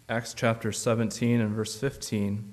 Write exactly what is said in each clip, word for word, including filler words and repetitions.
Acts chapter seventeen and verse fifteen.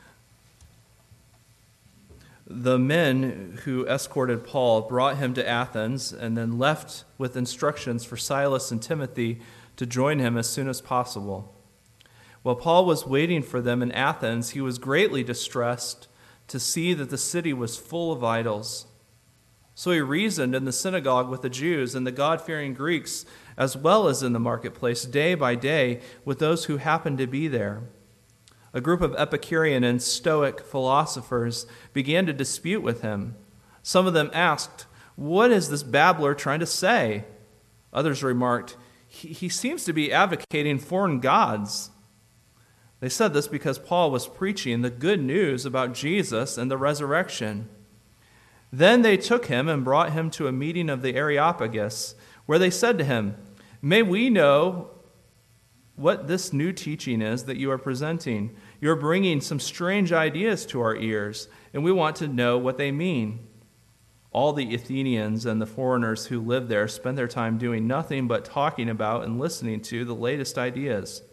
The men who escorted Paul brought him to Athens and then left with instructions for Silas and Timothy to join him as soon as possible. While Paul was waiting for them in Athens, he was greatly distressed to see that the city was full of idols. So he reasoned in the synagogue with the Jews and the God-fearing Greeks, as well as in the marketplace, day by day, with those who happened to be there. A group of Epicurean and Stoic philosophers began to dispute with him. Some of them asked, "What is this babbler trying to say?" Others remarked, he, he seems to be advocating foreign gods. They said this because Paul was preaching the good news about Jesus and the resurrection. Then they took him and brought him to a meeting of the Areopagus, where they said to him, "May we know what this new teaching is that you are presenting? You're bringing some strange ideas to our ears, and we want to know what they mean." All the Athenians and the foreigners who lived there spent their time doing nothing but talking about and listening to the latest ideas.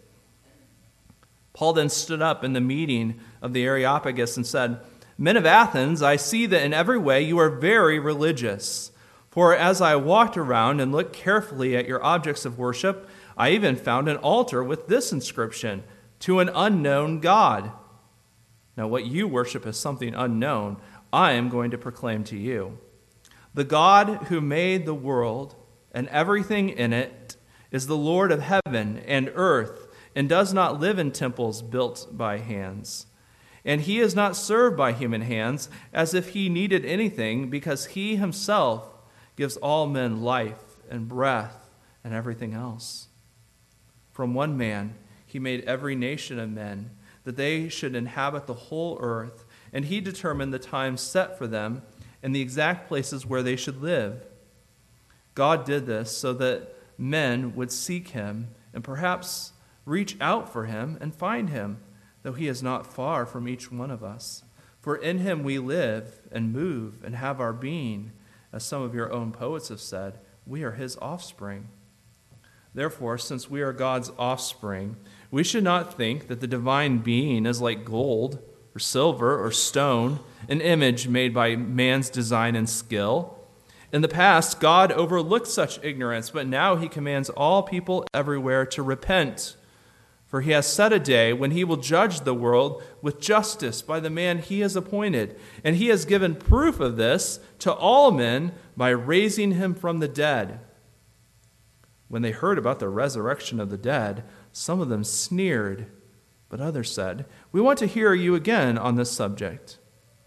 Paul then stood up in the meeting of the Areopagus and said, "Men of Athens, I see that in every way you are very religious. For as I walked around and looked carefully at your objects of worship, I even found an altar with this inscription, 'To an unknown God.' Now what you worship as something unknown, I am going to proclaim to you. The God who made the world and everything in it is the Lord of heaven and earth, and does not live in temples built by hands. And he is not served by human hands as if he needed anything, because he himself gives all men life and breath and everything else. From one man he made every nation of men, that they should inhabit the whole earth, and he determined the times set for them and the exact places where they should live. God did this so that men would seek him and perhaps reach out for him and find him, though he is not far from each one of us. For in him we live and move and have our being, as some of your own poets have said, we are his offspring. Therefore, since we are God's offspring, we should not think that the divine being is like gold or silver or stone, an image made by man's design and skill. In the past, God overlooked such ignorance, but now he commands all people everywhere to repent. For he has set a day when he will judge the world with justice by the man he has appointed. And he has given proof of this to all men by raising him from the dead. When they heard about the resurrection of the dead, some of them sneered, but others said, "We want to hear you again on this subject."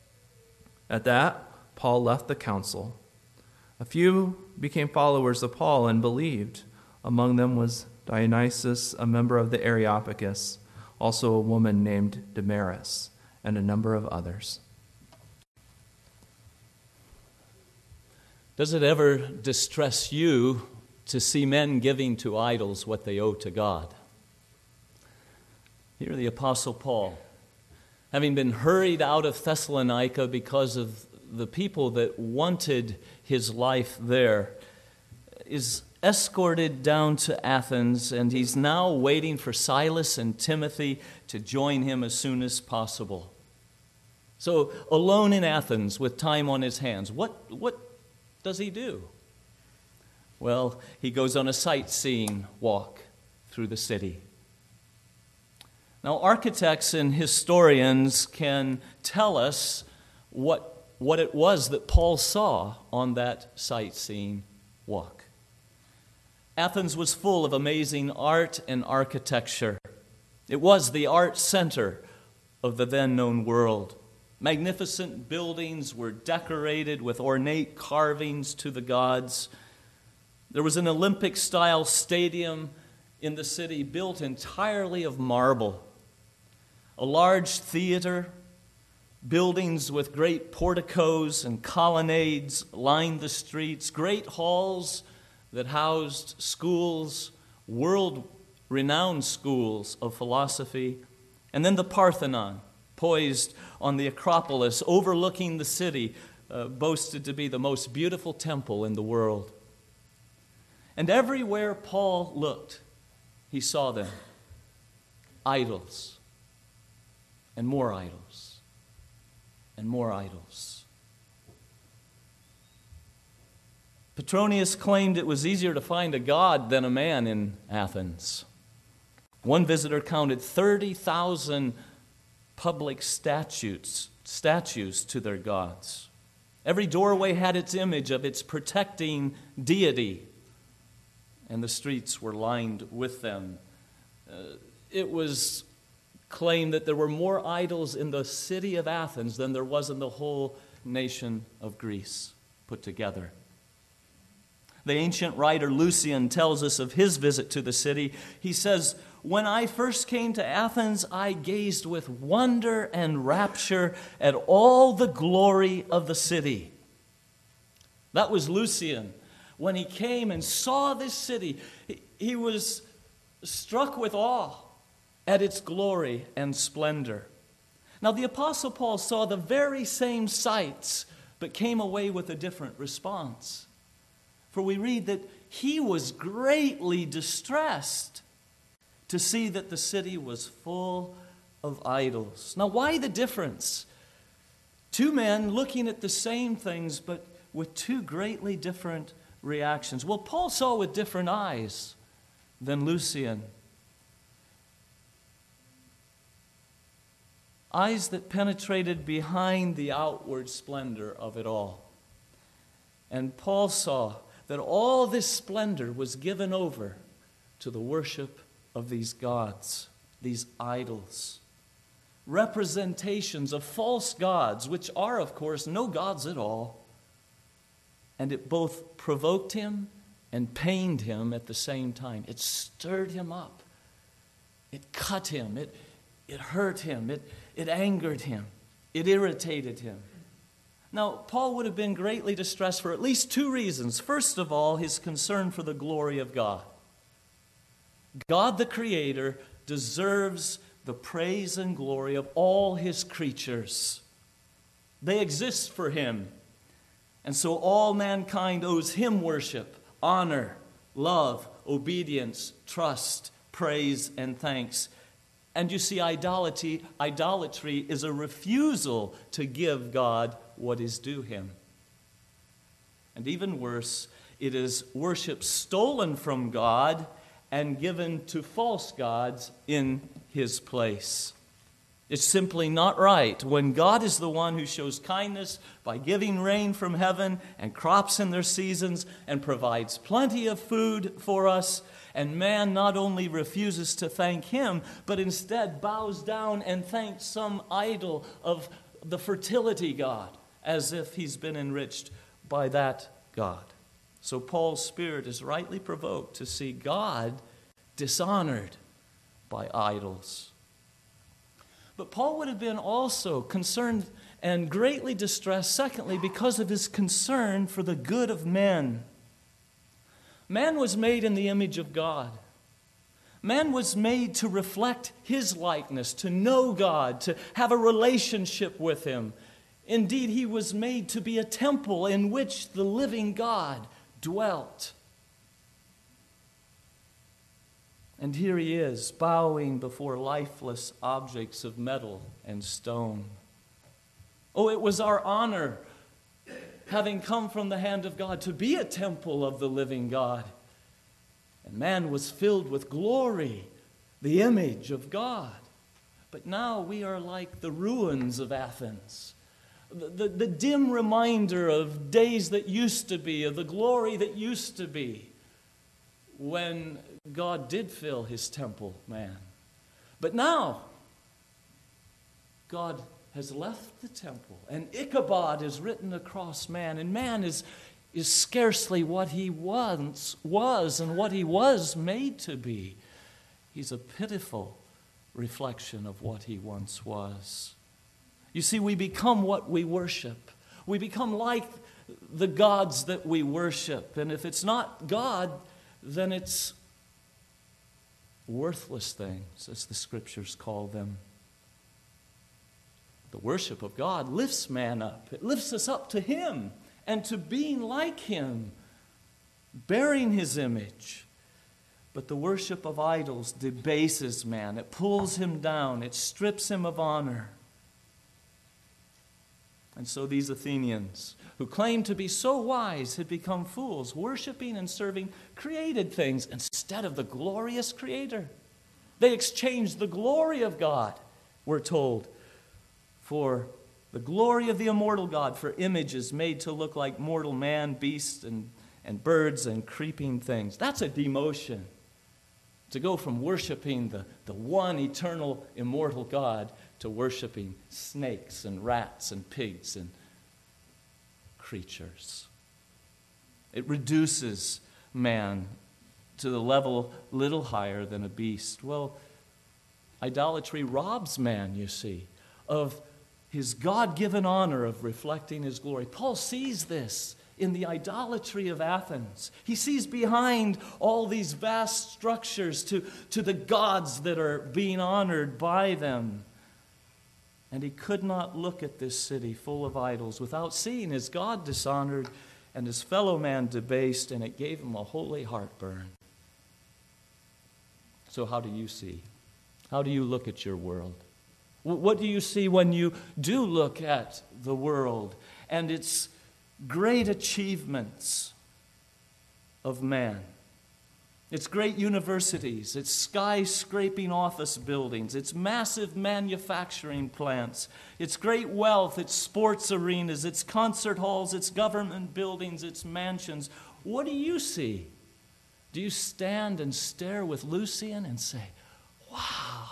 At that, Paul left the council. A few became followers of Paul and believed. Among them was Dionysius, a member of the Areopagus, also a woman named Damaris, and a number of others. Does it ever distress you to see men giving to idols what they owe to God? Here the Apostle Paul, having been hurried out of Thessalonica because of the people that wanted his life there, is escorted down to Athens, and he's now waiting for Silas and Timothy to join him as soon as possible. So, alone in Athens with time on his hands, what, what does he do? Well, he goes on a sightseeing walk through the city. Now, architects and historians can tell us what, what it was that Paul saw on that sightseeing walk. Athens was full of amazing art and architecture. It was the art center of the then-known world. Magnificent buildings were decorated with ornate carvings to the gods. There was an Olympic-style stadium in the city built entirely of marble. A large theater, buildings with great porticos and colonnades lined the streets, great halls that housed schools, world-renowned schools of philosophy, and then the Parthenon, poised on the Acropolis, overlooking the city, uh, boasted to be the most beautiful temple in the world. And everywhere Paul looked, he saw them. idols, and more idols, and more idols. Petronius claimed it was easier to find a god than a man in Athens. One visitor counted thirty thousand public statues, statues to their gods. Every doorway had its image of its protecting deity, and the streets were lined with them. Uh, it was claimed that there were more idols in the city of Athens than there was in the whole nation of Greece put together. The ancient writer Lucian tells us of his visit to the city. He says, "When I first came to Athens, I gazed with wonder and rapture at all the glory of the city." That was Lucian. When he came and saw this city, he was struck with awe at its glory and splendor. Now, the Apostle Paul saw the very same sights, but came away with a different response. For we read that he was greatly distressed to see that the city was full of idols. Now, why the difference? Two men looking at the same things, but with two greatly different reactions. Well, Paul saw with different eyes than Lucian. Eyes that penetrated behind the outward splendor of it all. And Paul saw that all this splendor was given over to the worship of these gods, these idols, representations of false gods, which are, of course, no gods at all. And it both provoked him and pained him at the same time. It stirred him up. It cut him. It, it hurt him. It, it angered him. It irritated him. Now, Paul would have been greatly distressed for at least two reasons. First of all, his concern for the glory of God. God the Creator deserves the praise and glory of all his creatures. They exist for him. And so all mankind owes him worship, honor, love, obedience, trust, praise, and thanks. And you see, idolatry, idolatry is a refusal to give God what is due him. And even worse, it is worship stolen from God and given to false gods in his place. It's simply not right when God is the one who shows kindness by giving rain from heaven and crops in their seasons and provides plenty of food for us, and man not only refuses to thank him, but instead bows down and thanks some idol of the fertility god, as if he's been enriched by that God. So Paul's spirit is rightly provoked to see God dishonored by idols. But Paul would have been also concerned and greatly distressed, secondly, because of his concern for the good of men. Man was made in the image of God. Man was made to reflect his likeness, to know God, to have a relationship with him. Indeed, he was made to be a temple in which the living God dwelt. And here he is, bowing before lifeless objects of metal and stone. Oh, it was our honor, having come from the hand of God, to be a temple of the living God. And man was filled with glory, the image of God. But now we are like the ruins of Athens. The, the, the dim reminder of days that used to be, of the glory that used to be, when God did fill his temple, man. But now, God has left the temple, and Ichabod is written across man, and man is, is scarcely what he once was and what he was made to be. He's a pitiful reflection of what he once was. You see, we become what we worship. We become like the gods that we worship. And if it's not God, then it's worthless things, as the scriptures call them. The worship of God lifts man up. It lifts us up to him and to being like him, bearing his image. But the worship of idols debases man. It pulls him down. It strips him of honor. And so these Athenians, who claimed to be so wise, had become fools, worshiping and serving created things instead of the glorious Creator. They exchanged the glory of God, we're told, for the glory of the immortal God, for images made to look like mortal man, beasts, and, and birds and creeping things. That's a demotion. To go from worshiping the, the one eternal, immortal God to worshiping snakes and rats and pigs and creatures. It reduces man to the level little higher than a beast. Well, idolatry robs man, you see, of his God-given honor of reflecting his glory. Paul sees this in the idolatry of Athens. He sees behind all these vast structures to, to the gods that are being honored by them. And he could not look at this city full of idols without seeing his God dishonored and his fellow man debased, and it gave him a holy heartburn. So how do you see? How do you look at your world? What do you see when you do look at the world and its great achievements of man? Its great universities, its skyscraping office buildings, its massive manufacturing plants, its great wealth, its sports arenas, its concert halls, its government buildings, its mansions. What do you see? Do you stand and stare with Lucian and say, wow?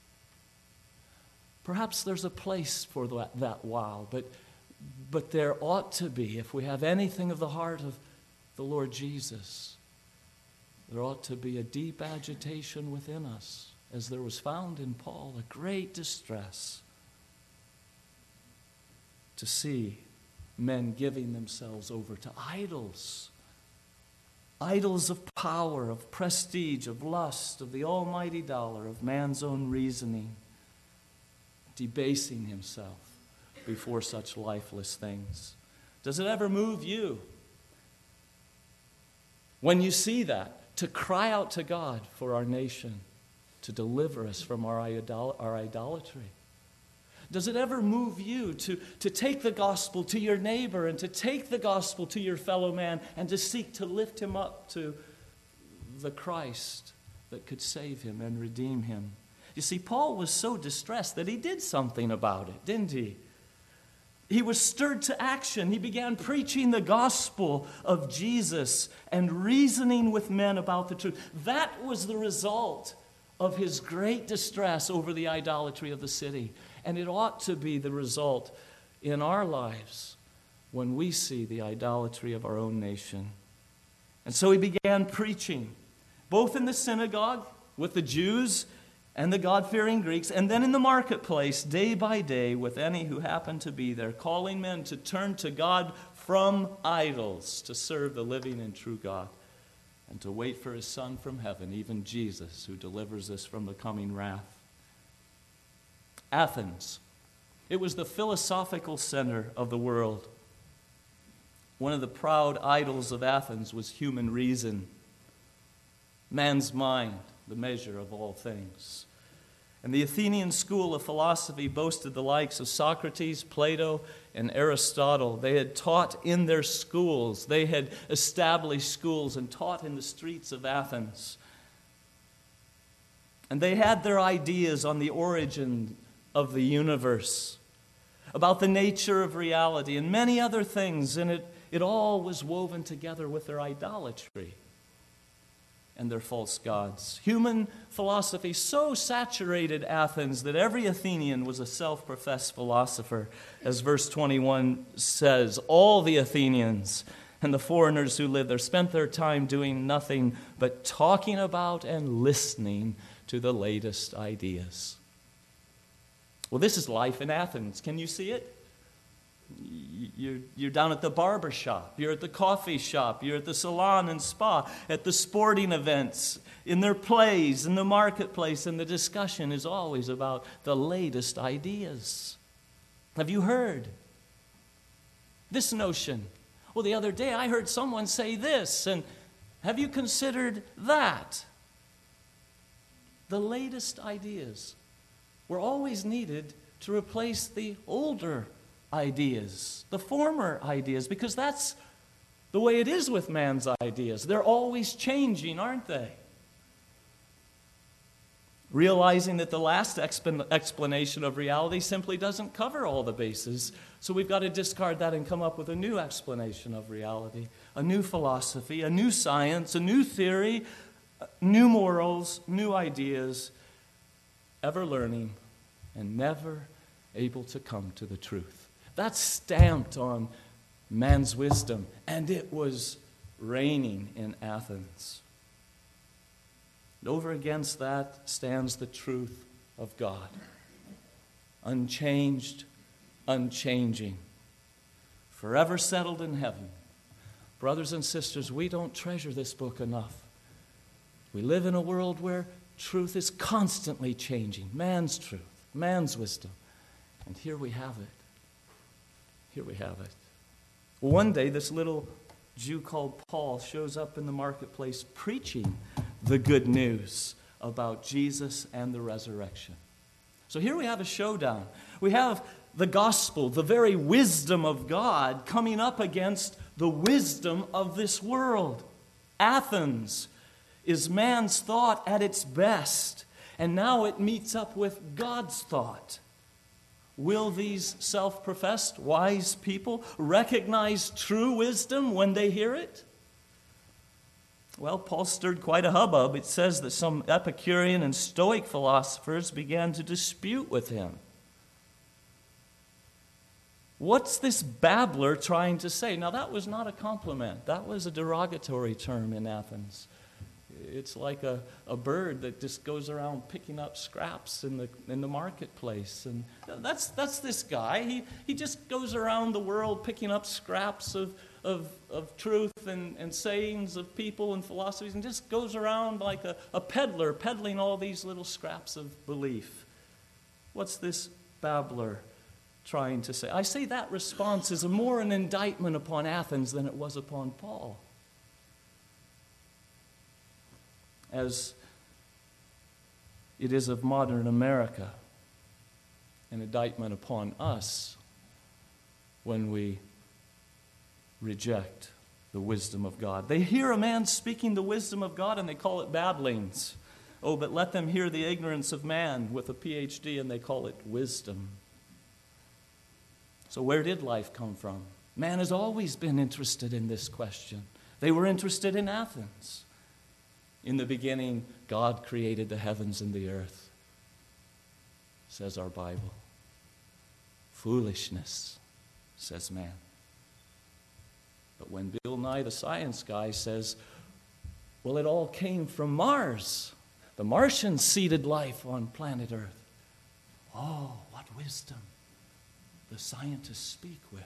Perhaps there's a place for that, that wow, but, but there ought to be, if we have anything of the heart of the Lord Jesus, there ought to be a deep agitation within us, as there was found in Paul, a great distress to see men giving themselves over to idols. Idols of power, of prestige, of lust, of the almighty dollar, of man's own reasoning, debasing himself before such lifeless things. Does it ever move you, when you see that, to cry out to God for our nation, to deliver us from our, idol- our idolatry? Does it ever move you to, to take the gospel to your neighbor and to take the gospel to your fellow man and to seek to lift him up to the Christ that could save him and redeem him? You see, Paul was so distressed that he did something about it, didn't he? He was stirred to action. He began preaching the gospel of Jesus and reasoning with men about the truth. That was the result of his great distress over the idolatry of the city. And it ought to be the result in our lives when we see the idolatry of our own nation. And so he began preaching, both in the synagogue with the Jews and the God-fearing Greeks, and then in the marketplace, day by day, with any who happened to be there, calling men to turn to God from idols, to serve the living and true God, and to wait for his Son from heaven, even Jesus, who delivers us from the coming wrath. Athens. It was the philosophical center of the world. One of the proud idols of Athens was human reason, man's mind, the measure of all things. And the Athenian school of philosophy boasted the likes of Socrates, Plato, and Aristotle. They had taught in their schools. They had established schools and taught in the streets of Athens. And they had their ideas on the origin of the universe, about the nature of reality, and many other things. And it, it all was woven together with their idolatry and their false gods. Human philosophy so saturated Athens that every Athenian was a self-professed philosopher. As verse twenty-one says, all the Athenians and the foreigners who lived there spent their time doing nothing but talking about and listening to the latest ideas. Well, this is life in Athens. Can you see it? You're, you're down at the barber shop, you're at the coffee shop, you're at the salon and spa, at the sporting events, in their plays, in the marketplace, and the discussion is always about the latest ideas. Have you heard this notion? Well, the other day I heard someone say this, and have you considered that? the latest ideas were always needed to replace the older ideas, the former ideas, because that's the way it is with man's ideas. They're always changing, aren't they? Realizing that the last exp- explanation of reality simply doesn't cover all the bases, so we've got to discard that and come up with a new explanation of reality, a new philosophy, a new science, a new theory, new morals, new ideas, ever learning and never able to come to the truth. That's stamped on man's wisdom, and it was reigning in Athens. And over against that stands the truth of God. Unchanged, unchanging, forever settled in heaven. Brothers and sisters, we don't treasure this book enough. We live in a world where truth is constantly changing. Man's truth, man's wisdom. And here we have it. Here we have it. One day, this little Jew called Paul shows up in the marketplace preaching the good news about Jesus and the resurrection. So here we have a showdown. We have the gospel, the very wisdom of God, coming up against the wisdom of this world. Athens is man's thought at its best, and now it meets up with God's thought. Will these self-professed wise people recognize true wisdom when they hear it? Well, Paul stirred quite a hubbub. It says that some Epicurean and Stoic philosophers began to dispute with him. What's this babbler trying to say? Now, that was not a compliment. That was a derogatory term in Athens. It's like a, a bird that just goes around picking up scraps in the in the marketplace. And that's that's this guy. He he just goes around the world picking up scraps of of, of truth and, and sayings of people and philosophies, and just goes around like a, a peddler peddling all these little scraps of belief. What's this babbler trying to say? I say that response is more an indictment upon Athens than it was upon Paul. As it is of modern America, an indictment upon us when we reject the wisdom of God. They hear a man speaking the wisdom of God and they call it babblings. Oh, but let them hear the ignorance of man with a P H D and they call it wisdom. So where did life come from? Man has always been interested in this question. They were interested in Athens. In the beginning, God created the heavens and the earth, says our Bible. Foolishness, says man. But when Bill Nye, the science guy, says, well, it all came from Mars. The Martians seeded life on planet Earth. Oh, what wisdom the scientists speak with.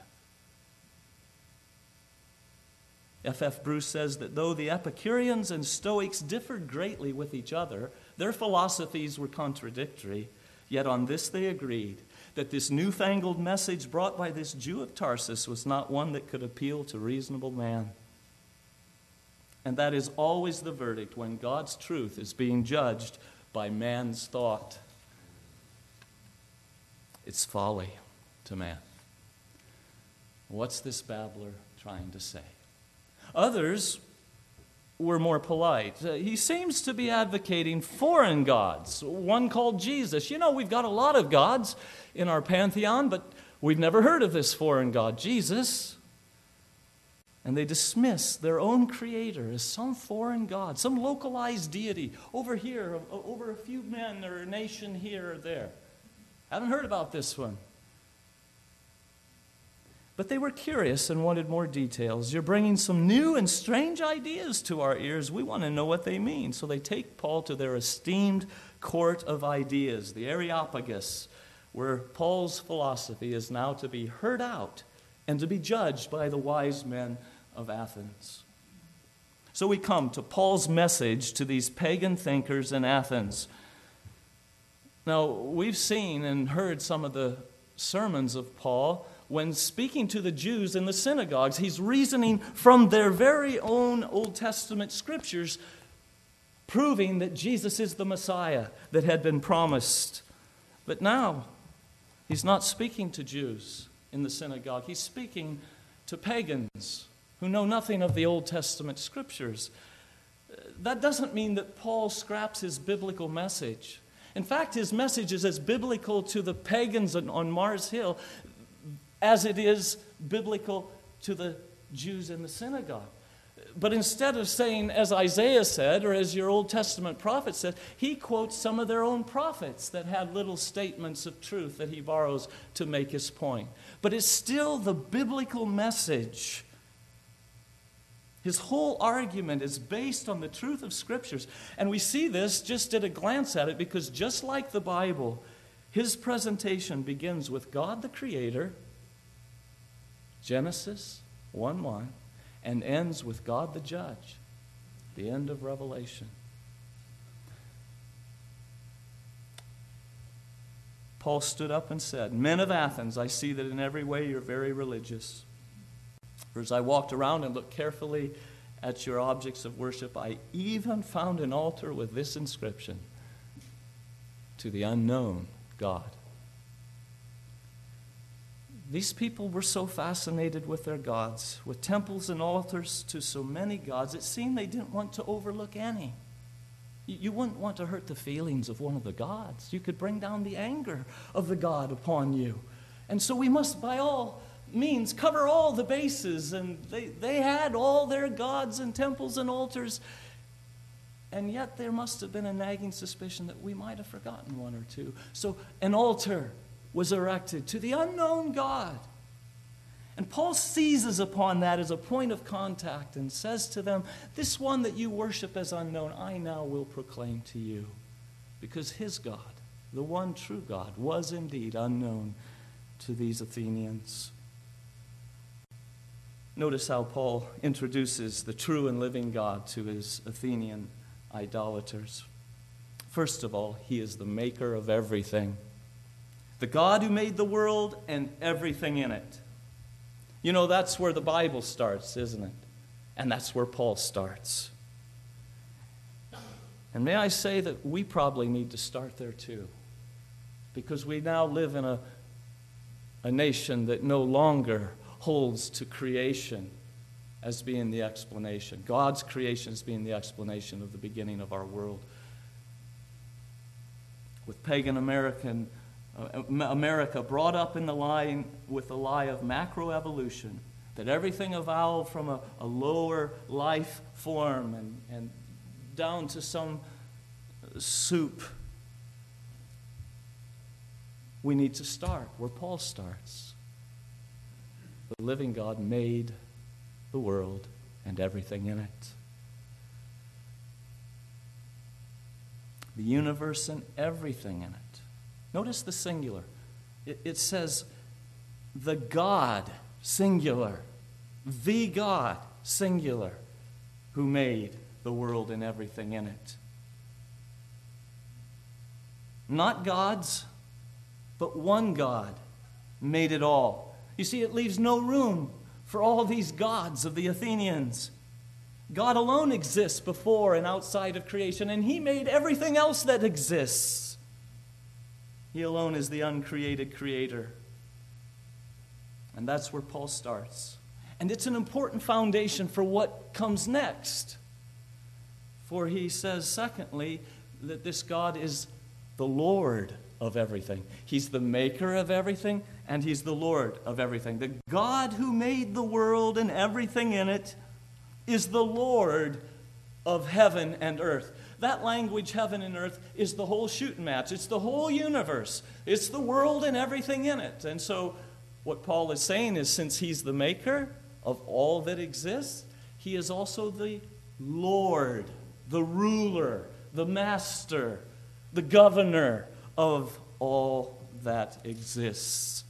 F F Bruce says that though the Epicureans and Stoics differed greatly with each other, their philosophies were contradictory, yet on this they agreed, that this newfangled message brought by this Jew of Tarsus was not one that could appeal to reasonable man. And that is always the verdict when God's truth is being judged by man's thought. It's folly to man. What's this babbler trying to say? Others were more polite. Uh, he seems to be advocating foreign gods, one called Jesus. You know, we've got a lot of gods in our pantheon, but we've never heard of this foreign god, Jesus. And they dismiss their own creator as some foreign god, some localized deity over here, over a few men or a nation here or there. Haven't heard about this one. But they were curious and wanted more details. You're bringing some new and strange ideas to our ears. We want to know what they mean. So they take Paul to their esteemed court of ideas, the Areopagus, where Paul's philosophy is now to be heard out and to be judged by the wise men of Athens. So we come to Paul's message to these pagan thinkers in Athens. Now, we've seen and heard some of the sermons of Paul. When speaking to the Jews in the synagogues, he's reasoning from their very own Old Testament scriptures, proving that Jesus is the Messiah that had been promised. But now, he's not speaking to Jews in the synagogue. He's speaking to pagans who know nothing of the Old Testament scriptures. That doesn't mean that Paul scraps his biblical message. In fact, his message is as biblical to the pagans on Mars Hill as it is biblical to the Jews in the synagogue. But instead of saying, as Isaiah said, or as your Old Testament prophet said, he quotes some of their own prophets that had little statements of truth that he borrows to make his point. But it's still the biblical message. His whole argument is based on the truth of Scriptures. And we see this just at a glance at it, because just like the Bible, his presentation begins with God the Creator, Genesis one one, and ends with God the Judge, the end of Revelation. Paul stood up and said, "Men of Athens, I see that in every way you're very religious. For as I walked around and looked carefully at your objects of worship, I even found an altar with this inscription, to the unknown God." These people were so fascinated with their gods, with temples and altars to so many gods, it seemed they didn't want to overlook any. You wouldn't want to hurt the feelings of one of the gods. You could bring down the anger of the god upon you. And so we must, by all means, cover all the bases. And they, they had all their gods and temples and altars. And yet there must have been a nagging suspicion that we might have forgotten one or two. So an altar was erected to the unknown God. And Paul seizes upon that as a point of contact and says to them, this one that you worship as unknown, I now will proclaim to you. Because his God, the one true God, was indeed unknown to these Athenians. Notice how Paul introduces the true and living God to his Athenian idolaters. First of all, he is the maker of everything. The God who made the world and everything in it. You know, that's where the Bible starts, isn't it? And that's where Paul starts. And may I say that we probably need to start there too. Because we now live in a, a nation that no longer holds to creation as being the explanation. God's creation as being the explanation of the beginning of our world. With pagan American uh, America brought up in the line with the lie of macroevolution, that everything evolved from a, a lower life form and, and down to some soup. We need to start where Paul starts. The living God made the world and everything in it. The universe and everything in it. Notice the singular. It, it says the God, singular. The God, singular, who made the world and everything in it. Not gods, but one God made it all. You see, it leaves no room for all these gods of the Athenians. God alone exists before and outside of creation, and he made everything else that exists. He alone is the uncreated creator. And that's where Paul starts. And it's an important foundation for what comes next. For he says, secondly, that this God is the Lord of everything. He's the maker of everything, and he's the Lord of everything. The God who made the world and everything in it is the Lord of heaven and earth. That language, heaven and earth, is the whole shooting match. It's the whole universe. It's the world and everything in it. And so what Paul is saying is, since he's the maker of all that exists, he is also the Lord, the ruler, the master, the governor of all that exists.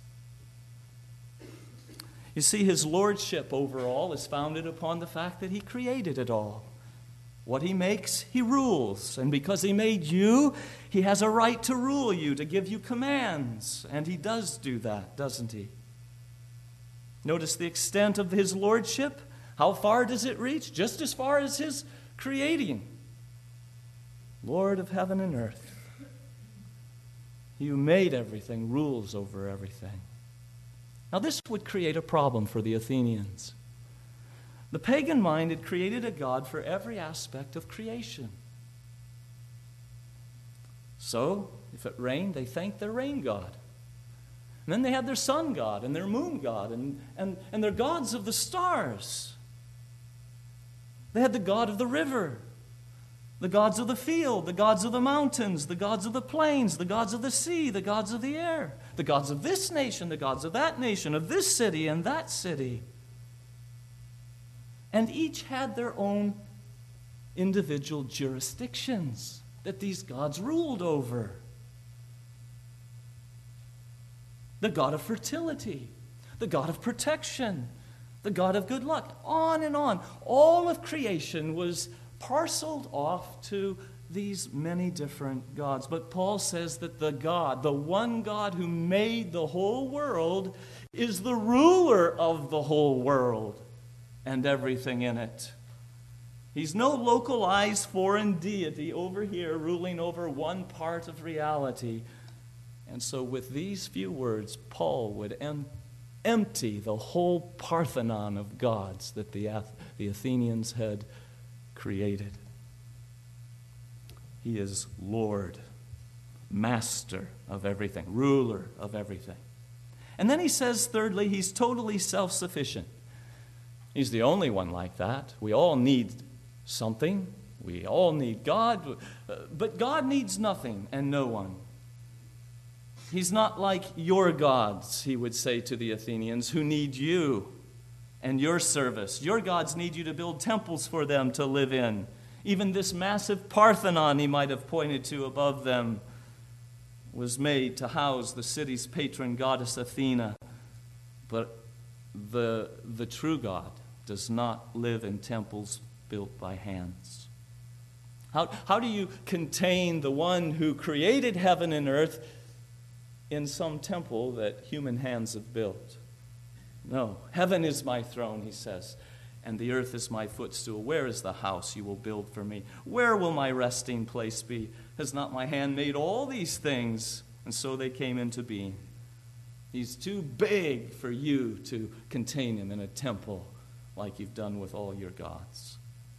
You see, his lordship over all is founded upon the fact that he created it all. What he makes, he rules. And because he made you, he has a right to rule you, to give you commands. And he does do that, doesn't he? Notice the extent of his lordship. How far does it reach? Just as far as his creating. Lord of heaven and earth. He who made everything rules over everything. Now this would create a problem for the Athenians. The pagan mind had created a god for every aspect of creation. So, if it rained, they thanked their rain god. And then they had their sun god and their moon god and, and, and their gods of the stars. They had the god of the river, the gods of the field, the gods of the mountains, the gods of the plains, the gods of the sea, the gods of the air, the gods of this nation, the gods of that nation, of this city and that city. And each had their own individual jurisdictions that these gods ruled over. The god of fertility, the god of protection, the god of good luck, on and on. All of creation was parceled off to these many different gods. But Paul says that the God, the one God who made the whole world, is the ruler of the whole world and everything in it. He's no localized foreign deity over here ruling over one part of reality. And so with these few words, Paul would em- empty the whole Parthenon of gods that the, Ath- the Athenians had created. He is Lord, master of everything, ruler of everything. And then he says, thirdly, he's totally self-sufficient. He's the only one like that. We all need something. We all need God. But God needs nothing and no one. He's not like your gods, he would say to the Athenians, who need you and your service. Your gods need you to build temples for them to live in. Even this massive Parthenon he might have pointed to above them was made to house the city's patron goddess Athena. But the, the true God does not live in temples built by hands. How, how do you contain the one who created heaven and earth in some temple that human hands have built? No. Heaven is my throne, he says, and the earth is my footstool. Where is the house you will build for me? Where will my resting place be? Has not my hand made all these things? And so they came into being. He's too big for you to contain him in a temple like you've done with all your gods.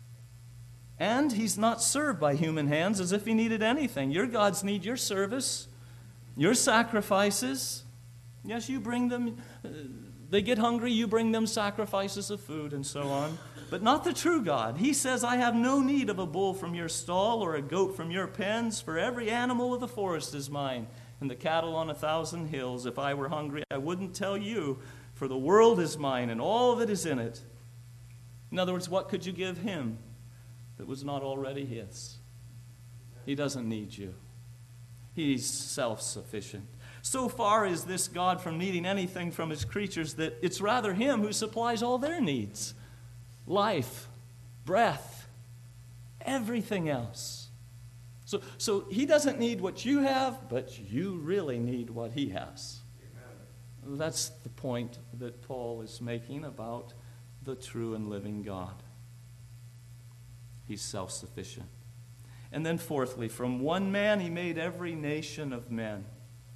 And he's not served by human hands as if he needed anything. Your gods need your service, your sacrifices. Yes, you bring them. Uh, they get hungry, you bring them sacrifices of food and so on. But not the true God. He says, I have no need of a bull from your stall or a goat from your pens, for every animal of the forest is mine, and the cattle on a thousand hills. If I were hungry, I wouldn't tell you, for the world is mine and all that is in it. In other words, what could you give him that was not already his? He doesn't need you. He's self-sufficient. So far is this God from needing anything from his creatures that it's rather him who supplies all their needs. Life, breath, everything else. So, so he doesn't need what you have, but you really need what he has. Amen. That's the point that Paul is making about the true and living God. He's self-sufficient. And then fourthly, from one man he made every nation of men.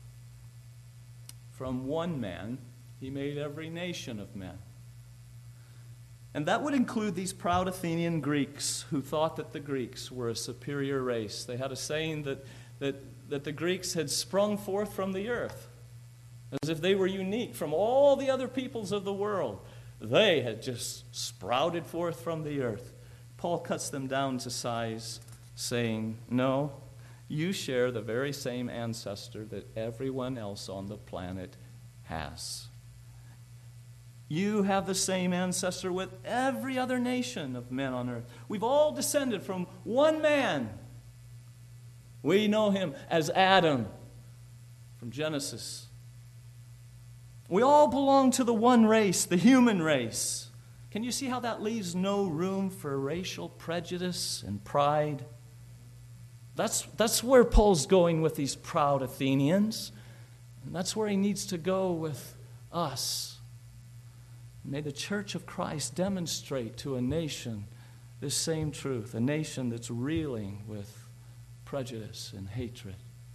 From one man he made every nation of men. And that would include these proud Athenian Greeks who thought that the Greeks were a superior race. They had a saying that, that, that the Greeks had sprung forth from the earth, as if they were unique from all the other peoples of the world. They had just sprouted forth from the earth. Paul cuts them down to size, saying, no, you share the very same ancestor that everyone else on the planet has. You have the same ancestor with every other nation of men on earth. We've all descended from one man. We know him as Adam from Genesis. We all belong to the one race, the human race. Can you see how that leaves no room for racial prejudice and pride? That's, that's where Paul's going with these proud Athenians. And that's where he needs to go with us. May the Church of Christ demonstrate to a nation this same truth, a nation that's reeling with prejudice and hatred.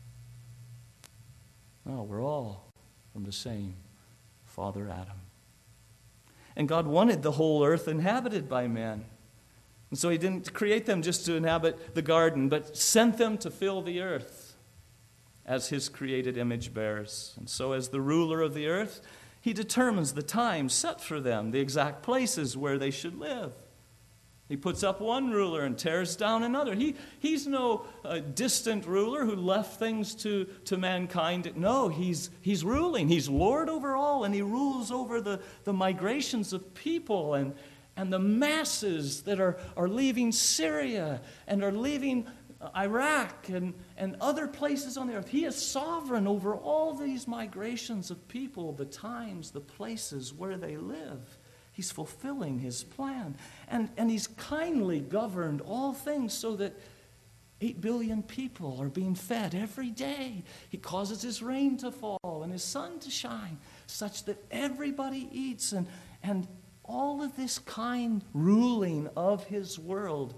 No, we're all from the same Father Adam. And God wanted the whole earth inhabited by men. And so he didn't create them just to inhabit the garden, but sent them to fill the earth as his created image bearers. And so as the ruler of the earth, he determines the time set for them, the exact places where they should live. He puts up one ruler and tears down another. He, he's no uh, distant ruler who left things to, to mankind. No, he's, he's ruling. He's Lord over all, and he rules over the, the migrations of people and, and the masses that are, are leaving Syria and are leaving Iraq and, and other places on the earth. He is sovereign over all these migrations of people, the times, the places where they live. He's fulfilling his plan. And, and he's kindly governed all things so that eight billion people are being fed every day. He causes his rain to fall and his sun to shine such that everybody eats. And, and all of this kind ruling of his world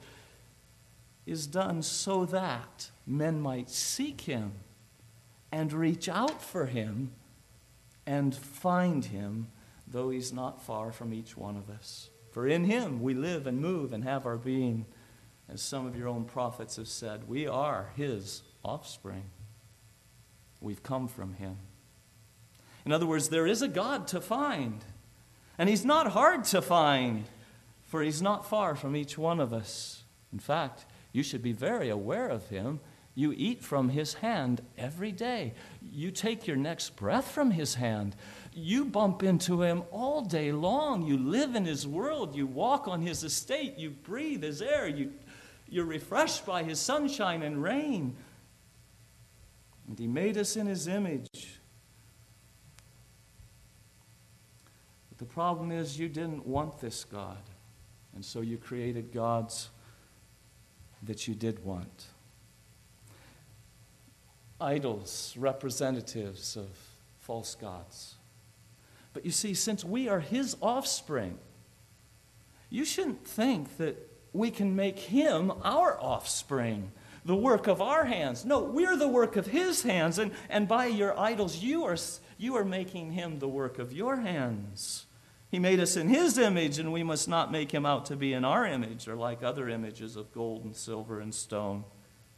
is done so that men might seek him and reach out for him and find him, though he's not far from each one of us. For in him we live and move and have our being. As some of your own prophets have said, we are his offspring. We've come from him. In other words, there is a God to find. And he's not hard to find, for he's not far from each one of us. In fact, you should be very aware of him. You eat from his hand every day. You take your next breath from his hand. You bump into him all day long. You live in his world. You walk on his estate. You breathe his air. You, you're refreshed by his sunshine and rain. And he made us in his image. But the problem is you didn't want this God. And so you created gods that you did want. Idols, representatives of false gods. But you see, since we are his offspring, you shouldn't think that we can make him our offspring, the work of our hands. No, we're the work of his hands, and, and by your idols, you are, you are making him the work of your hands. He made us in his image, and we must not make him out to be in our image or like other images of gold and silver and stone.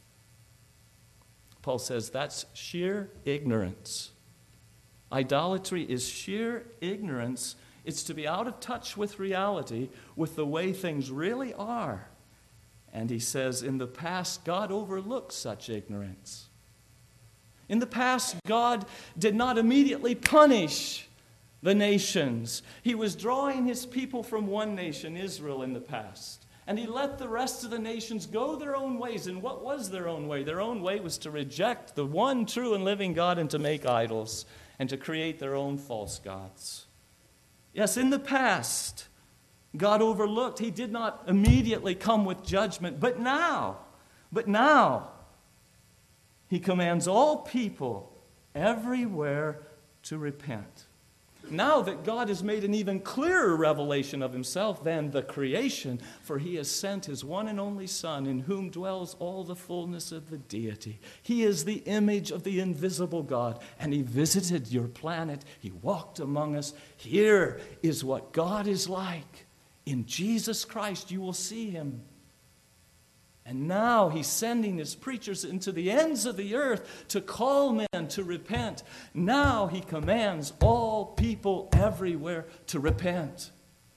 Paul says that's sheer ignorance. Idolatry is sheer ignorance. It's to be out of touch with reality, with the way things really are. And he says, in the past, God overlooked such ignorance. In the past, God did not immediately punish the nations. He was drawing his people from one nation, Israel, in the past. And he let the rest of the nations go their own ways. And what was their own way? Their own way was to reject the one true and living God and to make idols and to create their own false gods. Yes, in the past, God overlooked. He did not immediately come with judgment. But now, but now, he commands all people everywhere to repent. Now that God has made an even clearer revelation of himself than the creation, for he has sent his one and only Son, in whom dwells all the fullness of the deity. He is the image of the invisible God, and he visited your planet. He walked among us. Here is what God is like. In Jesus Christ, you will see him. And now he's sending his preachers into the ends of the earth to call men to repent. Now he commands all people everywhere to repent.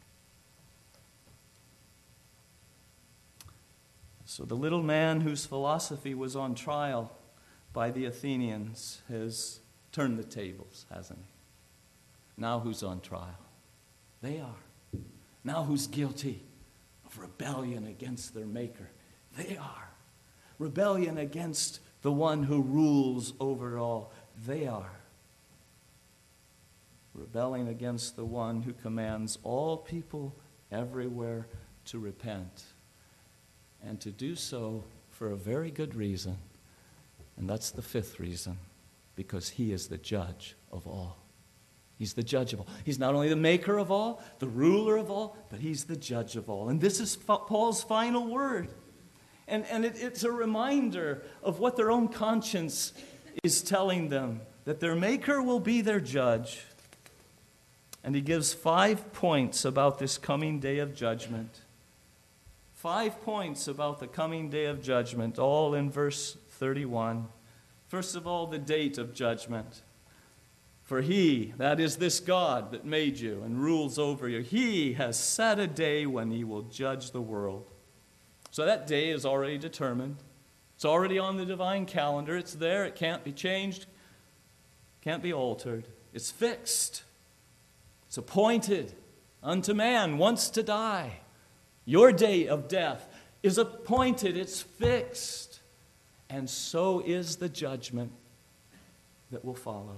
So the little man whose philosophy was on trial by the Athenians has turned the tables, hasn't he? Now who's on trial? They are. Now who's guilty of rebellion against their Maker? They are. Rebellion against the one who rules over all. They are. Rebelling against the one who commands all people everywhere to repent. And to do so for a very good reason. And that's the fifth reason. Because he is the judge of all. He's the judge of all. He's not only the maker of all, the ruler of all, but he's the judge of all. And this is Paul's final word. And, and it, it's a reminder of what their own conscience is telling them, that their Maker will be their judge. And he gives five points about this coming day of judgment. Five points about the coming day of judgment, all in verse thirty-one. First of all, the date of judgment. For he, that is this God that made you and rules over you, he has set a day when he will judge the world. So that day is already determined. It's already on the divine calendar. It's there. It can't be changed. Can't be altered. It's fixed. It's appointed unto man once to die. Your day of death is appointed. It's fixed. And so is the judgment that will follow.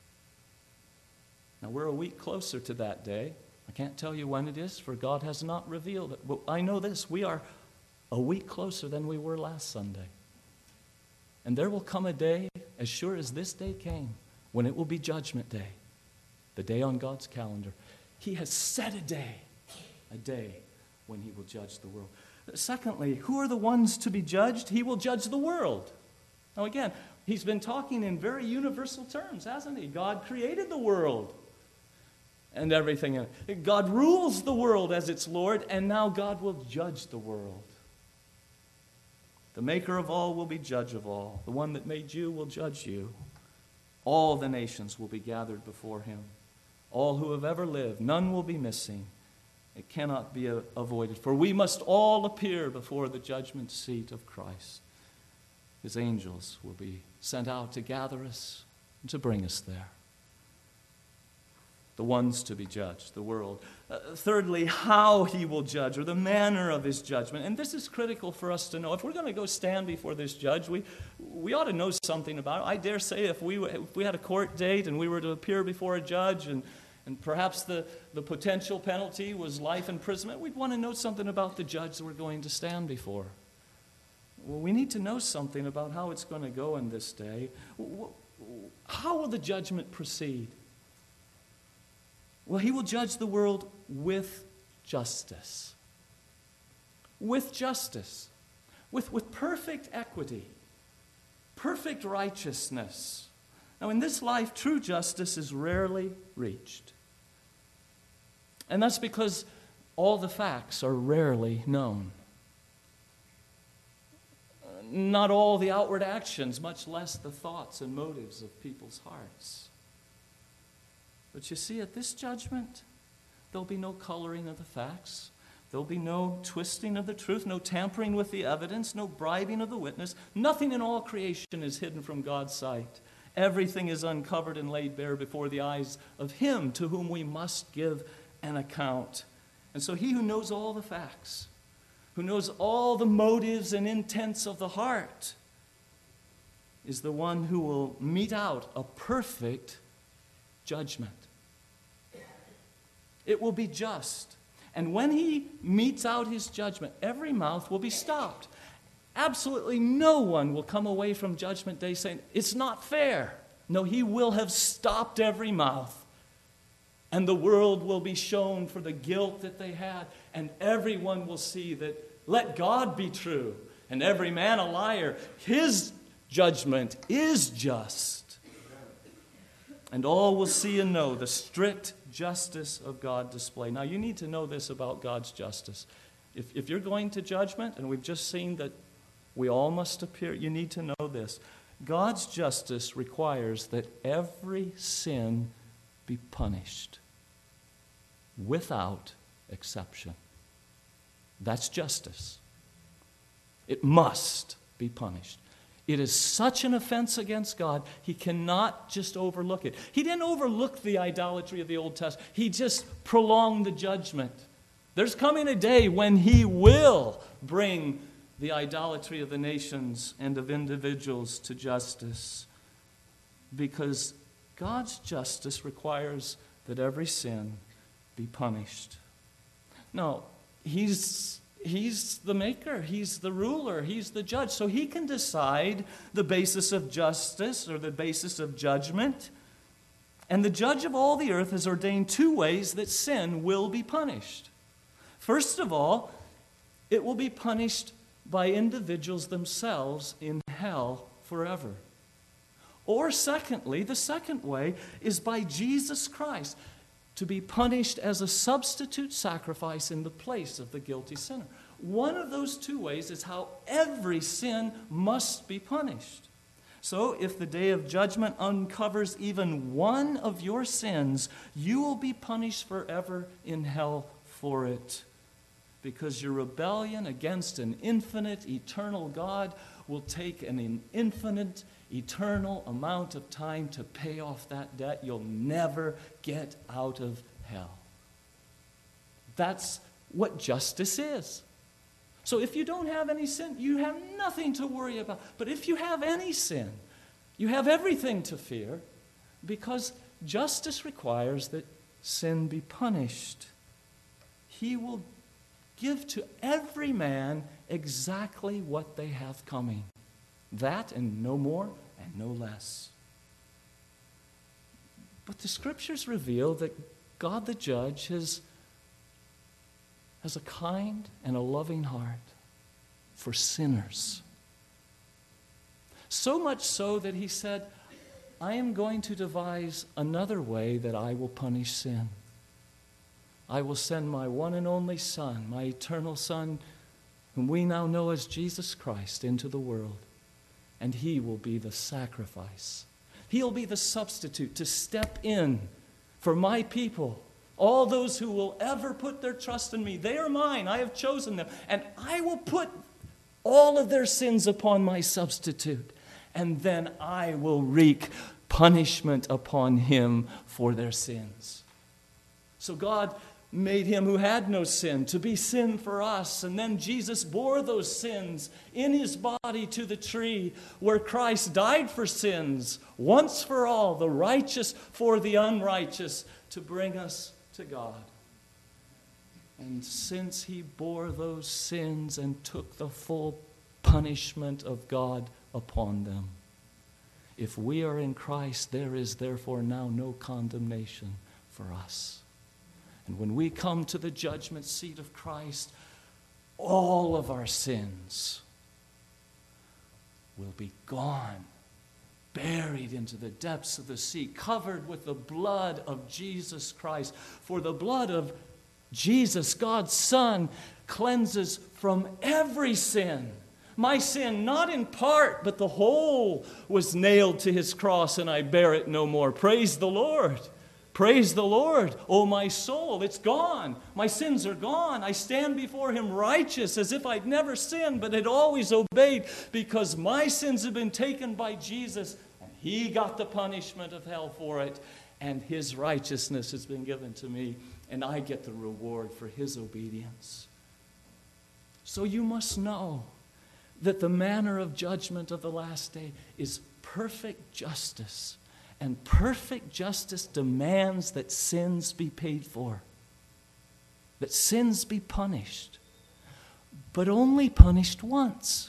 Now, we're a week closer to that day. I can't tell you when it is, for God has not revealed it. But I know this, we are a week closer than we were last Sunday. And there will come a day, as sure as this day came, when it will be Judgment Day, the day on God's calendar. He has set a day, a day when he will judge the world. Secondly, who are the ones to be judged? He will judge the world. Now again, he's been talking in very universal terms, hasn't he? God created the world and everything in it. God rules the world as its Lord, and now God will judge the world. The maker of all will be judge of all. The one that made you will judge you. All the nations will be gathered before him. All who have ever lived, none will be missing. It cannot be avoided. For we must all appear before the judgment seat of Christ. His angels will be sent out to gather us and to bring us there. The ones to be judged, the world. Uh, thirdly, how he will judge, or the manner of his judgment. And this is critical for us to know. If we're going to go stand before this judge, we, we ought to know something about it. I dare say if we, if we had a court date and we were to appear before a judge and, and perhaps the, the potential penalty was life imprisonment, we'd want to know something about the judge that we're going to stand before. Well, we need to know something about how it's going to go in this day. How will the judgment proceed? Well, he will judge the world with justice. With justice. With, with perfect equity. Perfect righteousness. Now, in this life, true justice is rarely reached. And that's because all the facts are rarely known. Not all the outward actions, much less the thoughts and motives of people's hearts. But you see, at this judgment, there'll be no coloring of the facts. There'll be no twisting of the truth, no tampering with the evidence, no bribing of the witness. Nothing in all creation is hidden from God's sight. Everything is uncovered and laid bare before the eyes of him to whom we must give an account. And so he who knows all the facts, who knows all the motives and intents of the heart, is the one who will mete out a perfect judgment. It will be just. And when he metes out his judgment, every mouth will be stopped. Absolutely no one will come away from Judgment Day saying, it's not fair. No, he will have stopped every mouth. And the world will be shown for the guilt that they had. And everyone will see that, let God be true, and every man a liar. His judgment is just. And all will see and know the strict justice of God displayed. Now, you need to know this about God's justice. If, if you're going to judgment, and we've just seen that we all must appear, you need to know this. God's justice requires that every sin be punished without exception. That's justice. It must be punished. It is such an offense against God, he cannot just overlook it. He didn't overlook the idolatry of the Old Testament. He just prolonged the judgment. There's coming a day when he will bring the idolatry of the nations and of individuals to justice, because God's justice requires that every sin be punished. Now, he's He's the maker, he's the ruler, he's the judge. So he can decide the basis of justice or the basis of judgment. And the judge of all the earth has ordained two ways that sin will be punished. First of all, it will be punished by individuals themselves in hell forever. Or secondly, the second way is by Jesus Christ to be punished as a substitute sacrifice in the place of the guilty sinner. One of those two ways is how every sin must be punished. So if the day of judgment uncovers even one of your sins, you will be punished forever in hell for it, because your rebellion against an infinite, eternal God will take an infinite, eternal amount of time to pay off that debt. You'll never get out of hell. That's what justice is. So if you don't have any sin, you have nothing to worry about. But if you have any sin, you have everything to fear, because justice requires that sin be punished. He will give to every man exactly what they have coming. That and no more and no less. But the Scriptures reveal that God the Judge has, has a kind and a loving heart for sinners. So much so that he said, I am going to devise another way that I will punish sin. I will send my one and only Son, my eternal Son, whom we now know as Jesus Christ, into the world. And he will be the sacrifice. He'll be the substitute to step in for my people. All those who will ever put their trust in me, they are mine. I have chosen them. And I will put all of their sins upon my substitute. And then I will wreak punishment upon him for their sins. So God made him who had no sin to be sin for us. And then Jesus bore those sins in his body to the tree where Christ died for sins, once for all, the righteous for the unrighteous, to bring us to God. And since he bore those sins and took the full punishment of God upon them, if we are in Christ, there is therefore now no condemnation for us. And when we come to the judgment seat of Christ, all of our sins will be gone, buried into the depths of the sea, covered with the blood of Jesus Christ. For the blood of Jesus, God's Son, cleanses from every sin. My sin, not in part, but the whole, was nailed to his cross, and I bear it no more. Praise the Lord. Praise the Lord, O my soul. It's gone. My sins are gone. I stand before him righteous as if I'd never sinned, but had always obeyed, because my sins have been taken by Jesus, and he got the punishment of hell for it, and his righteousness has been given to me, and I get the reward for his obedience. So you must know that the manner of judgment of the last day is perfect justice. And perfect justice demands that sins be paid for, that sins be punished, but only punished once.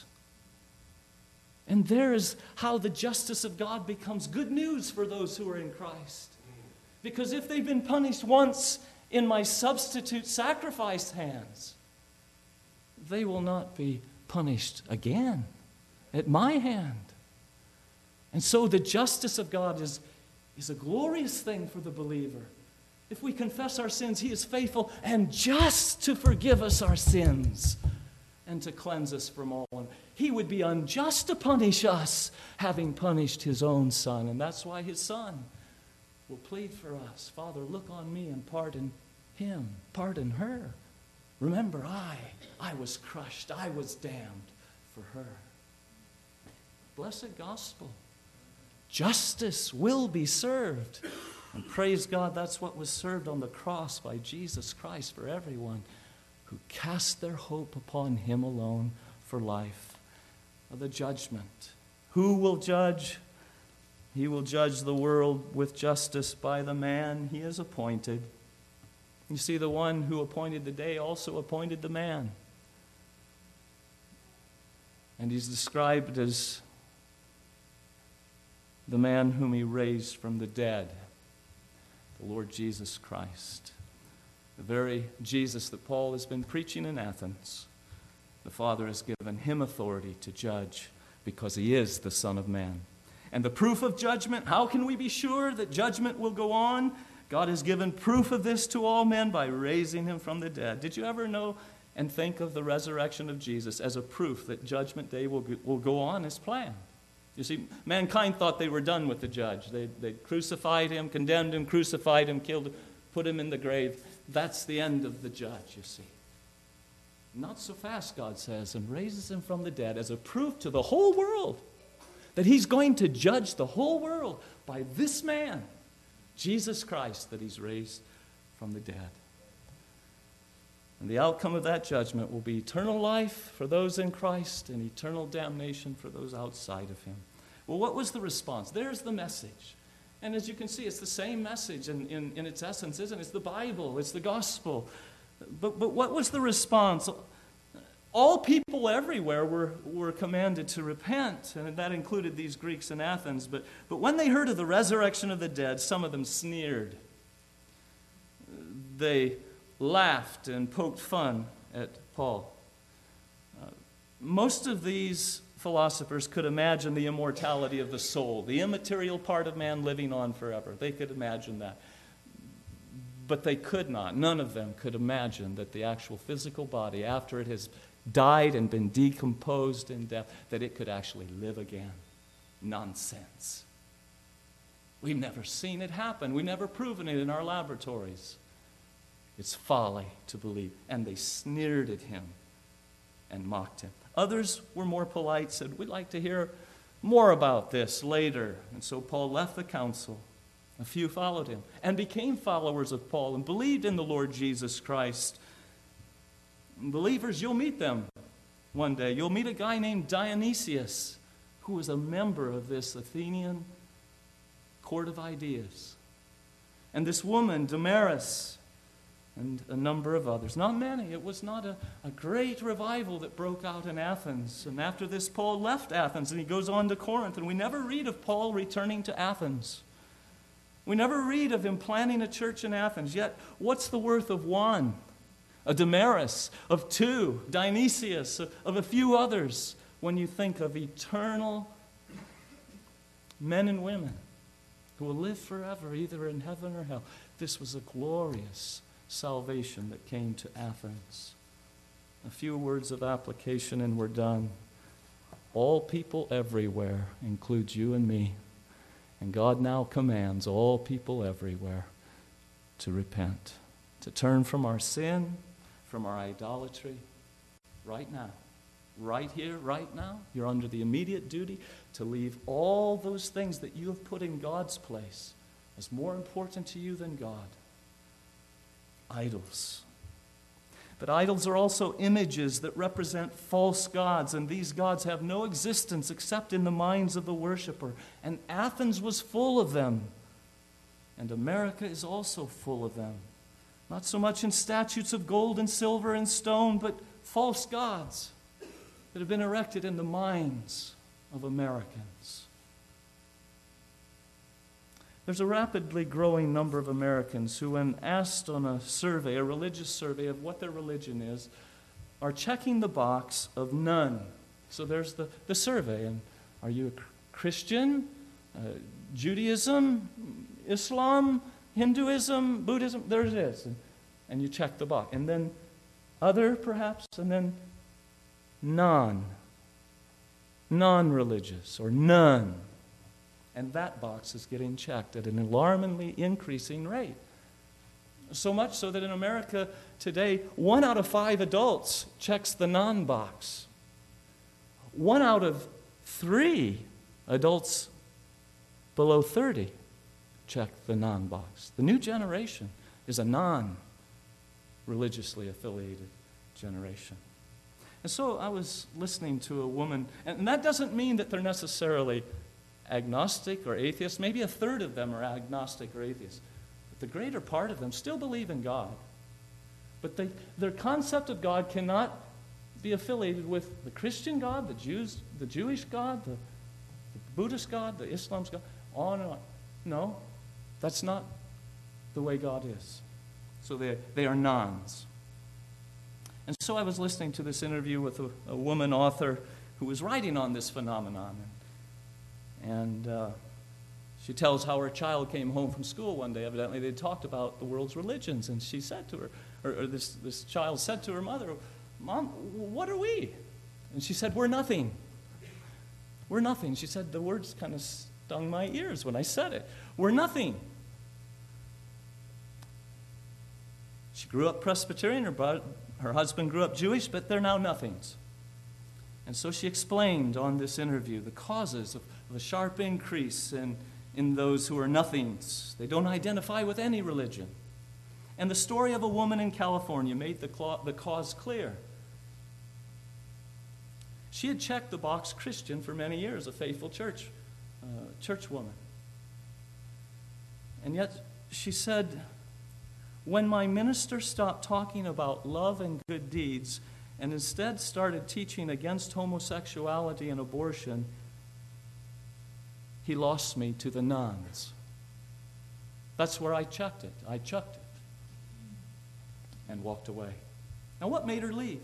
And there is how the justice of God becomes good news for those who are in Christ. Because if they've been punished once in my substitute sacrifice hands, they will not be punished again at my hand. And so the justice of God is, is a glorious thing for the believer. If we confess our sins, he is faithful and just to forgive us our sins and to cleanse us from all. And he would be unjust to punish us, having punished his own Son. And that's why his Son will plead for us. Father, look on me and pardon him, pardon her. Remember, I, I was crushed, I was damned for her. Blessed gospel. Justice will be served. And praise God, that's what was served on the cross by Jesus Christ for everyone who cast their hope upon him alone for life. The judgment. Who will judge? He will judge the world with justice by the man he has appointed. You see, the one who appointed the day also appointed the man. And he's described as the man whom he raised from the dead, the Lord Jesus Christ, the very Jesus that Paul has been preaching in Athens. The Father has given him authority to judge because he is the Son of Man. And the proof of judgment, how can we be sure that judgment will go on? God has given proof of this to all men by raising him from the dead. Did you ever know and think of the resurrection of Jesus as a proof that judgment day will, will go on as planned? You see, mankind thought they were done with the judge. They, they crucified him, condemned him, crucified him, killed him, put him in the grave. That's the end of the judge, you see. Not so fast, God says, and raises him from the dead as a proof to the whole world that he's going to judge the whole world by this man, Jesus Christ, that he's raised from the dead. And the outcome of that judgment will be eternal life for those in Christ and eternal damnation for those outside of him. Well, what was the response? There's the message. And as you can see, it's the same message in, in, in its essence, isn't it? It's the Bible, it's the gospel. But, but what was the response? All people everywhere were, were commanded to repent, and that included these Greeks in Athens. But, but when they heard of the resurrection of the dead, some of them sneered. They laughed and poked fun at Paul. Uh, most of these philosophers could imagine the immortality of the soul, the immaterial part of man living on forever. They could imagine that. But they could not. None of them could imagine that the actual physical body, after it has died and been decomposed in death, that it could actually live again. Nonsense. We've never seen it happen. We've never proven it in our laboratories. It's folly to believe. And they sneered at him and mocked him. Others were more polite, said, we'd like to hear more about this later. And so Paul left the council. A few followed him and became followers of Paul and believed in the Lord Jesus Christ. Believers, you'll meet them one day. You'll meet a guy named Dionysius, who was a member of this Athenian court of ideas. And this woman, Damaris, and a number of others. Not many. It was not a, a great revival that broke out in Athens. And after this, Paul left Athens and he goes on to Corinth. And we never read of Paul returning to Athens. We never read of him planting a church in Athens. Yet, what's the worth of one? A Damaris, of two, Dionysius, of a few others, when you think of eternal men and women who will live forever, either in heaven or hell. This was a glorious salvation that came to Athens. A few words of application and we're done. All people everywhere includes you and me. And God now commands all people everywhere to repent, to turn from our sin, from our idolatry, right now. Right here, right now, you're under the immediate duty to leave all those things that you have put in God's place as more important to you than God. Idols. But idols are also images that represent false gods, and these gods have no existence except in the minds of the worshiper. And Athens was full of them, and America is also full of them. Not so much in statues of gold and silver and stone, but false gods that have been erected in the minds of Americans. There's a rapidly growing number of Americans who, when asked on a survey, a religious survey of what their religion is, are checking the box of none. So there's the, the survey. And are you a Christian? Uh, Judaism? Islam? Hinduism? Buddhism? There it is. And, and you check the box. And then other, perhaps, and then non. Non-religious or none. And that box is getting checked at an alarmingly increasing rate. So much so that in America today, one out of five adults checks the non-box. One out of three adults below thirty check the non-box. The new generation is a non-religiously affiliated generation. And so I was listening to a woman, and that doesn't mean that they're necessarily agnostic or atheist. Maybe a third of them are agnostic or atheist. But the greater part of them still believe in God. But they, their concept of God cannot be affiliated with the Christian God, the Jews, the Jewish God, the, the Buddhist God, the Islam's God, on and on. No, that's not the way God is. So they, they are nons. And so I was listening to this interview with a, a woman author who was writing on this phenomenon. And uh, she tells how her child came home from school one day. Evidently, they talked about the world's religions. And she said to her, or, or this, this child said to her mother, "Mom, what are we?" And she said, "We're nothing. We're nothing." She said, the words kind of stung my ears when I said it. We're nothing. She grew up Presbyterian. Her, bro- her husband grew up Jewish, but they're now nothings. And so she explained on this interview the causes of, of a sharp increase in, in those who are nothings. They don't identify with any religion. And the story of a woman in California made the, cla- the cause clear. She had checked the box Christian for many years, a faithful church, uh, church woman. And yet she said, when my minister stopped talking about love and good deeds and instead started teaching against homosexuality and abortion, he lost me to the nuns. That's where I checked it. I chucked it and walked away. Now, what made her leave?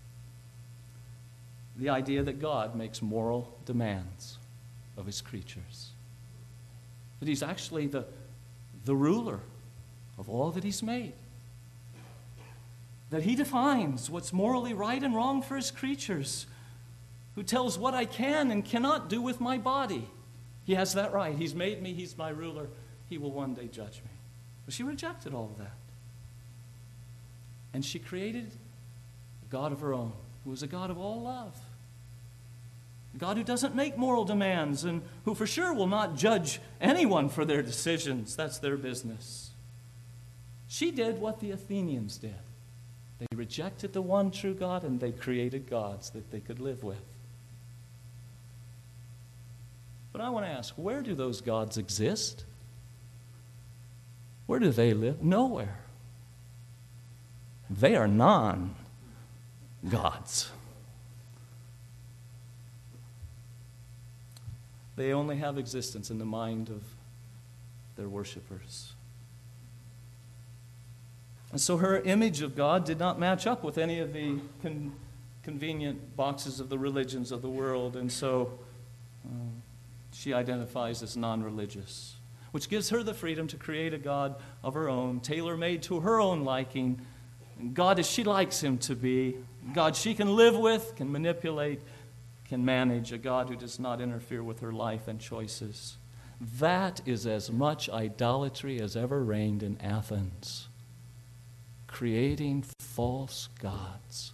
The idea that God makes moral demands of his creatures. That he's actually the, the ruler of all that he's made. That he defines what's morally right and wrong for his creatures. Who tells what I can and cannot do with my body. He has that right. He's made me. He's my ruler. He will one day judge me. But she rejected all of that. And she created a God of her own, who is a God of all love. A God who doesn't make moral demands and who for sure will not judge anyone for their decisions. That's their business. She did what the Athenians did. They rejected the one true God and they created gods that they could live with. But I want to ask, where do those gods exist? Where do they live? Nowhere. They are non-gods. They only have existence in the mind of their worshipers. And so her image of God did not match up with any of the con- convenient boxes of the religions of the world, and so uh, she identifies as non-religious, which gives her the freedom to create a God of her own, tailor-made to her own liking, God as she likes him to be, God she can live with, can manipulate, can manage, a God who does not interfere with her life and choices. That is as much idolatry as ever reigned in Athens. Creating false gods.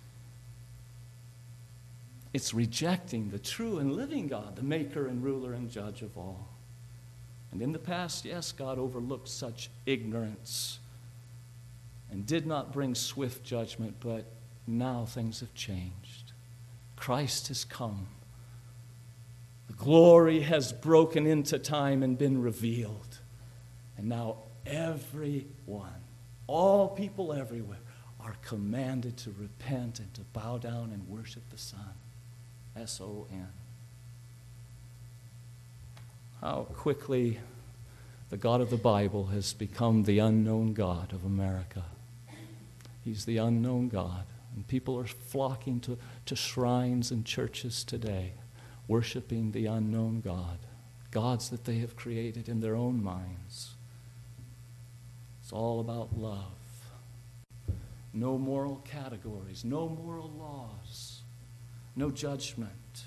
It's rejecting the true and living God, the maker and ruler and judge of all. And in the past, yes, God overlooked such ignorance and did not bring swift judgment, but now things have changed. Christ has come. The glory has broken into time and been revealed. And now everyone, all people everywhere, are commanded to repent and to bow down and worship the Son. S O N. How quickly the God of the Bible has become the unknown God of America. He's the unknown God. And people are flocking to, to shrines and churches today, worshiping the unknown God, gods that they have created in their own minds. It's all about love. No moral categories, no moral laws, no judgment.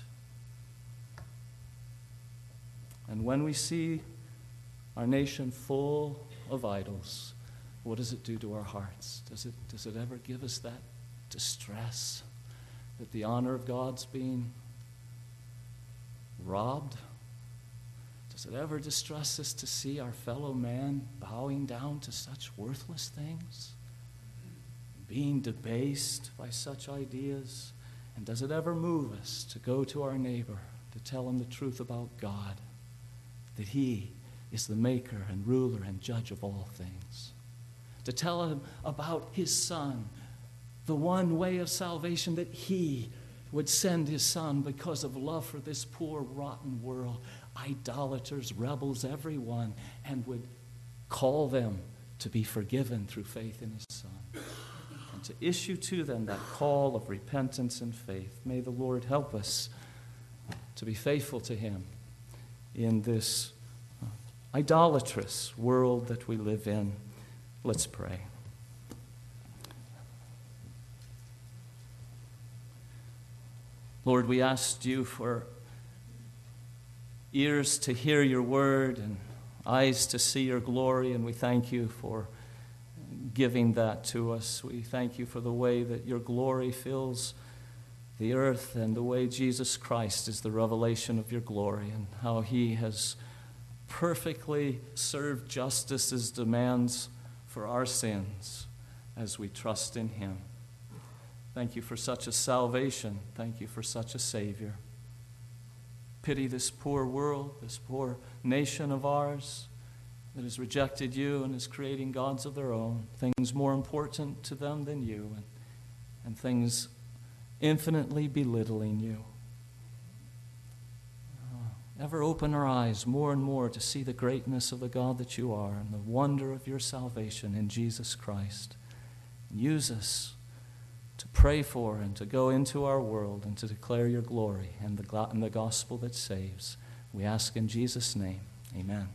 And when we see our nation full of idols, what does it do to our hearts? Does it, does it ever give us that distress that the honor of God's being robbed? Does it ever distress us to see our fellow man bowing down to such worthless things? Being debased by such ideas? And does it ever move us to go to our neighbor to tell him the truth about God? That he is the maker and ruler and judge of all things. To tell him about his Son, the one way of salvation, that he would send his Son because of love for this poor, rotten world, idolaters, rebels, everyone, and would call them to be forgiven through faith in his Son. And to issue to them that call of repentance and faith. May the Lord help us to be faithful to him in this idolatrous world that we live in. Let's pray. Lord, we asked you for ears to hear your word and eyes to see your glory, and we thank you for giving that to us. We thank you for the way that your glory fills the earth and the way Jesus Christ is the revelation of your glory, and how he has perfectly served justice's demands for our sins as we trust in him. Thank you for such a salvation. Thank you for such a Savior. Pity this poor world, this poor nation of ours that has rejected you and is creating gods of their own, things more important to them than you, and, and things infinitely belittling you. Uh, ever open our eyes more and more to see the greatness of the God that you are and the wonder of your salvation in Jesus Christ. Use us to pray for and to go into our world and to declare your glory and the, and the gospel that saves. We ask in Jesus' name, amen.